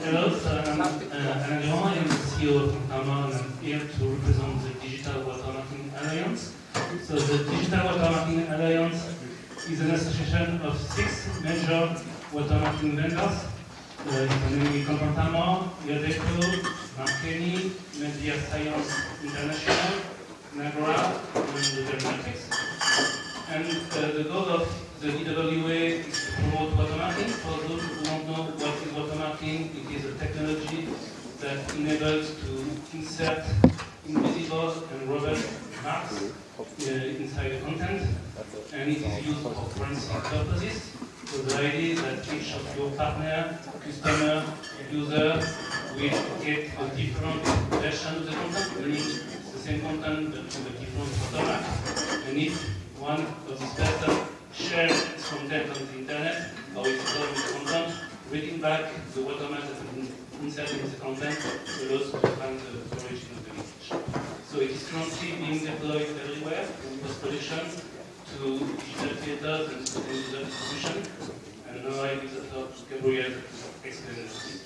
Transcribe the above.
Hello, so I'm Alain Durand, I am the CEO of Contarma, and I'm here to represent the Digital Watermarking Alliance. So the Digital Watermarking Alliance is an association of 6 major watermarking vendors, namely Contarma, Yadeko, Marconi, Media Science International, Nagra, and the Matrix. And the goal of the DWA is to promote watermarking. For those who don't know what is watermarking, it is a technology that enables to insert invisible and robust marks inside the content, and it is used for forensic purposes. So the idea is that each of your partner, customer, user will get a different version of the content, meaning the same content but with a different watermark. And if one of these persons shares its content on the internet or is storing the content, reading back the watermark that has been inserted in the content allows to find the origin of the message. So it is currently being deployed everywhere in post-production to digital theaters and to user distribution. And now I give the floor to Gabriel to explain this.